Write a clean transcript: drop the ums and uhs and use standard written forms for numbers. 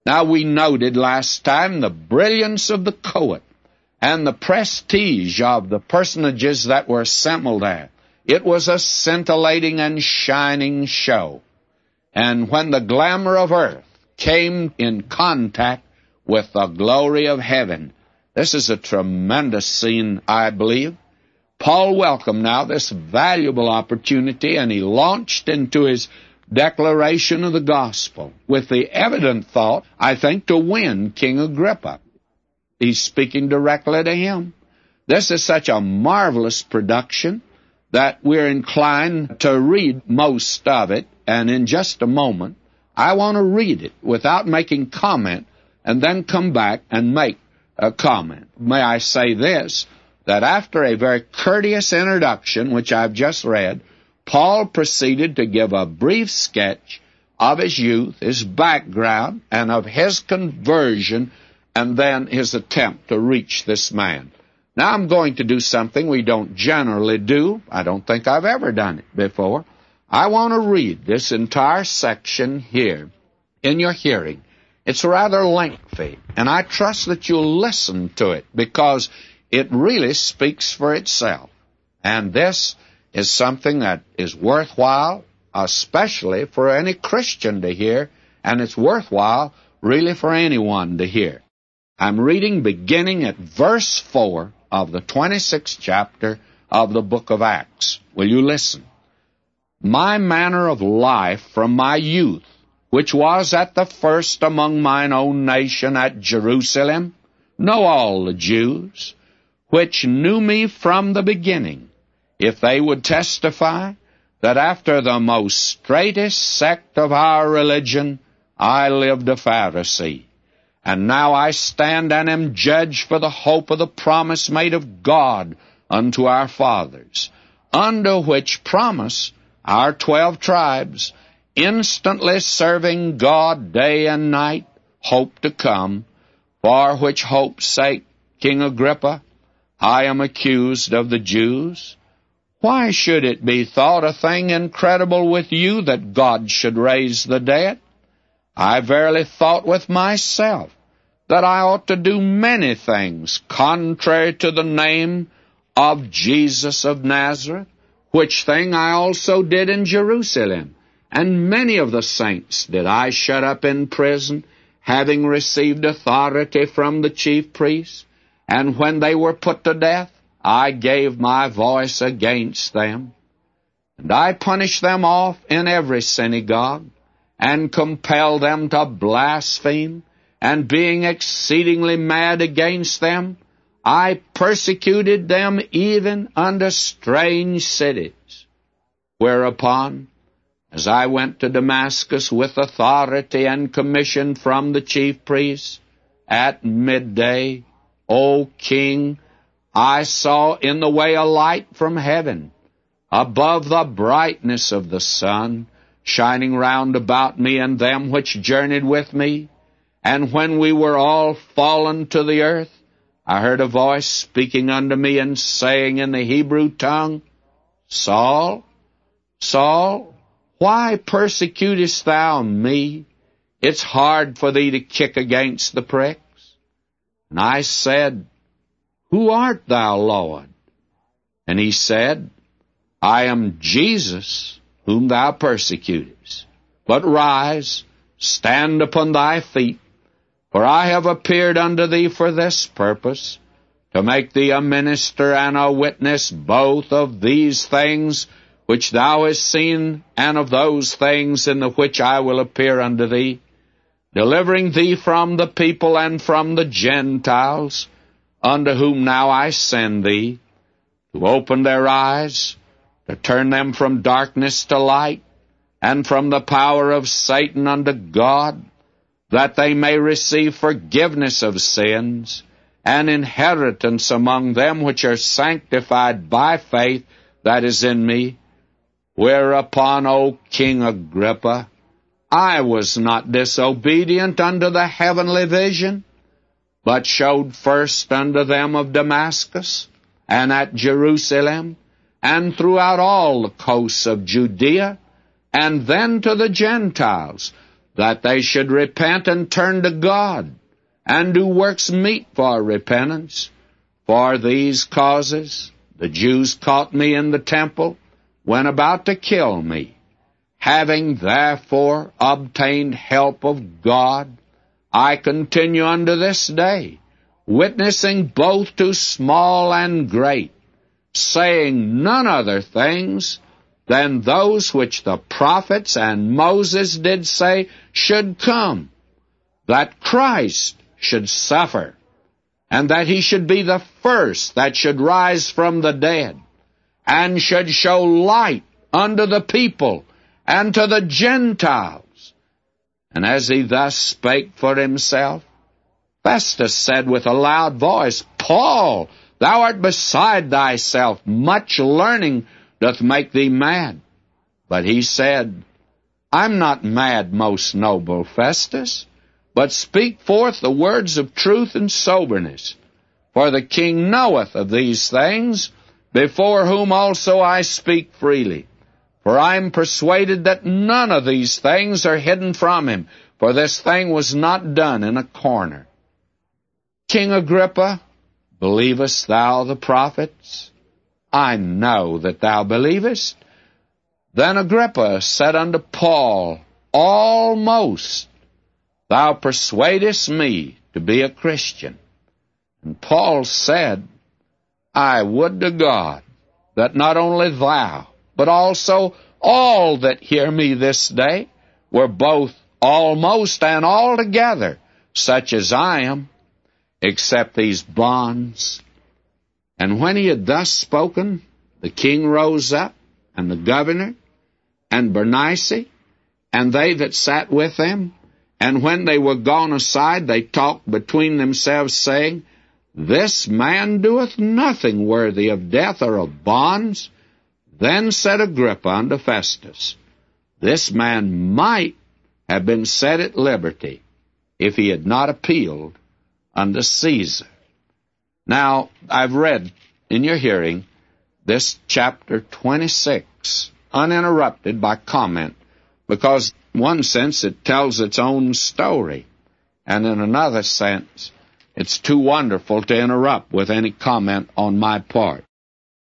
Now, we noted last time the brilliance of the court and the prestige of the personages that were assembled there. It was a scintillating and shining show. And when the glamour of earth came in contact with the glory of heaven, this is a tremendous scene, I believe. Paul welcomed now this valuable opportunity, and he launched into his declaration of the gospel with the evident thought, I think, to win King Agrippa. He's speaking directly to him. This is such a marvelous production that we're inclined to read most of it, and in just a moment, I want to read it without making comment and then come back and make a comment. May I say this, that after a very courteous introduction, which I've just read, Paul proceeded to give a brief sketch of his youth, his background, and of his conversion, and then his attempt to reach this man. Now I'm going to do something we don't generally do. I don't think I've ever done it before. I want to read this entire section here in your hearing. It's rather lengthy, and I trust that you'll listen to it because it really speaks for itself. And this is something that is worthwhile, especially for any Christian to hear, and it's worthwhile really for anyone to hear. I'm reading beginning at verse 4 of the 26th chapter of the book of Acts. Will you listen? My manner of life from my youth, which was at the first among mine own nation at Jerusalem, know all the Jews, which knew me from the beginning, if they would testify that after the most straightest sect of our religion I lived a Pharisee. And now I stand and am judged for the hope of the promise made of God unto our fathers, under which promise our 12 tribes, instantly serving God day and night, hope to come, for which hope's sake, King Agrippa, I am accused of the Jews. Why should it be thought a thing incredible with you that God should raise the dead? I verily thought with myself that I ought to do many things contrary to the name of Jesus of Nazareth, which thing I also did in Jerusalem. And many of the saints did I shut up in prison, having received authority from the chief priests. And when they were put to death, I gave my voice against them. And I punished them off in every synagogue, and compelled them to blaspheme. And being exceedingly mad against them, I persecuted them even unto strange cities. Whereupon, as I went to Damascus with authority and commission from the chief priests, at midday, O King, I saw in the way a light from heaven, above the brightness of the sun, shining round about me and them which journeyed with me. And when we were all fallen to the earth, I heard a voice speaking unto me and saying in the Hebrew tongue, Saul, Saul, why persecutest thou me? It's hard for thee to kick against the pricks. And I said, Who art thou, Lord? And he said, I am Jesus, whom thou persecutest. But rise, stand upon thy feet, for I have appeared unto thee for this purpose, to make thee a minister and a witness both of these things which thou hast seen, and of those things in the which I will appear unto thee, delivering thee from the people and from the Gentiles, unto whom now I send thee, to open their eyes, to turn them from darkness to light, and from the power of Satan unto God, that they may receive forgiveness of sins, and inheritance among them which are sanctified by faith that is in me. Whereupon, O King Agrippa, I was not disobedient unto the heavenly vision, but showed first unto them of Damascus, and at Jerusalem, and throughout all the coasts of Judea, and then to the Gentiles, that they should repent and turn to God, and do works meet for repentance. For these causes the Jews caught me in the temple, when about to kill me. Having therefore obtained help of God, I continue unto this day, witnessing both to small and great, saying none other things than those which the prophets and Moses did say should come, that Christ should suffer, and that he should be the first that should rise from the dead, and should show light unto the people and to the Gentiles. And as he thus spake for himself, Festus said with a loud voice, Paul, thou art beside thyself, much learning doth make thee mad. But he said, I'm not mad, most noble Festus, but speak forth the words of truth and soberness. For the king knoweth of these things, before whom also I speak freely. For I am persuaded that none of these things are hidden from him, for this thing was not done in a corner. King Agrippa, believest thou the prophets? I know that thou believest. Then Agrippa said unto Paul, Almost thou persuadest me to be a Christian. And Paul said, I would to God that not only thou, but also all that hear me this day were both almost and altogether such as I am, except these bonds. And when he had thus spoken, the king rose up, and the governor, and Bernice, and they that sat with them. And when they were gone aside, they talked between themselves, saying, This man doeth nothing worthy of death or of bonds. Then said Agrippa unto Festus, This man might have been set at liberty, if he had not appealed unto Caesar. Now, I've read in your hearing this chapter 26, uninterrupted by comment, because in one sense it tells its own story, and in another sense it's too wonderful to interrupt with any comment on my part.